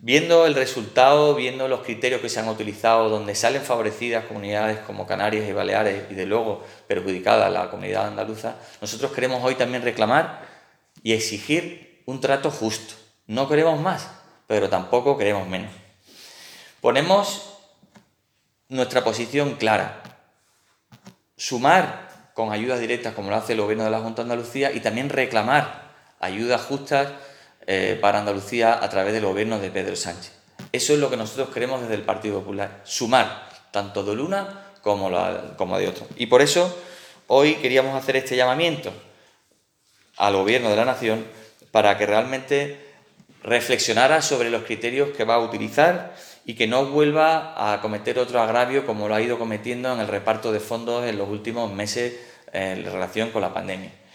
Viendo el resultado, viendo los criterios que se han utilizado, donde salen favorecidas comunidades como Canarias y Baleares y de luego perjudicada la comunidad andaluza, nosotros queremos hoy también reclamar y exigir un trato justo. No queremos más, pero tampoco queremos menos. Ponemos nuestra posición clara. Sumar con ayudas directas como lo hace el Gobierno de la Junta de Andalucía y también reclamar ayudas justas para Andalucía a través del Gobierno de Pedro Sánchez. Eso es lo que nosotros queremos desde el Partido Popular, sumar tanto de una como de otra. Y por eso hoy queríamos hacer este llamamiento al Gobierno de la Nación para que realmente reflexionara sobre los criterios que va a utilizar y que no vuelva a cometer otro agravio como lo ha ido cometiendo en el reparto de fondos en los últimos meses en relación con la pandemia.